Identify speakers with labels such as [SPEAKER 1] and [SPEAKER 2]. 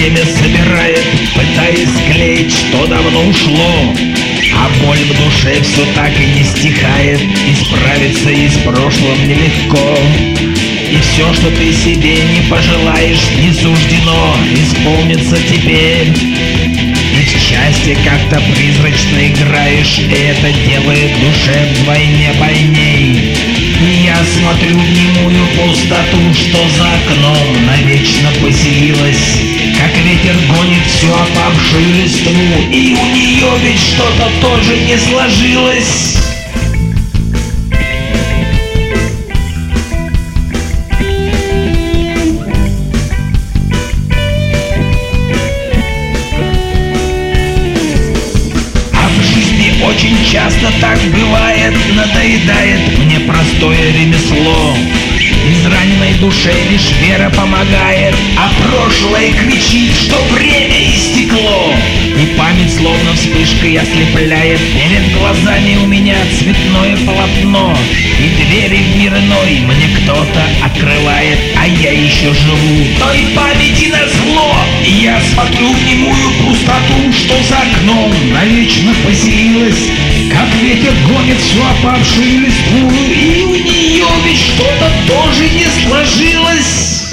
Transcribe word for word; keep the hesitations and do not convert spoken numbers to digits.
[SPEAKER 1] время собирает, пытаясь склеить, что давно ушло. А боль в душе все так и не стихает, и справиться и с прошлым нелегко. И все, что ты себе не пожелаешь, не суждено исполниться теперь. И в счастье как-то призрачно играешь, и это делает душе вдвойне больней. И я смотрю в немую пустоту, что за окном навечно поселилась, как ветер гонит всю опавшую листву, и у нее ведь что-то тоже не сложилось. Очень часто так бывает, надоедает мне простое ремесло. Израненной душе лишь вера помогает, а прошлое кричит, что время истекло. И память словно вспышкой ослепляет, перед глазами у меня цветное полотно. И двери в мир иной мне кто-то открывает, а я еще живу той памяти назло. И я смотрю в немую пустоту, что за окном навечно поселилась, как ветер гонит всю опавшую листву, и у нее ведь что-то тоже не сложилось.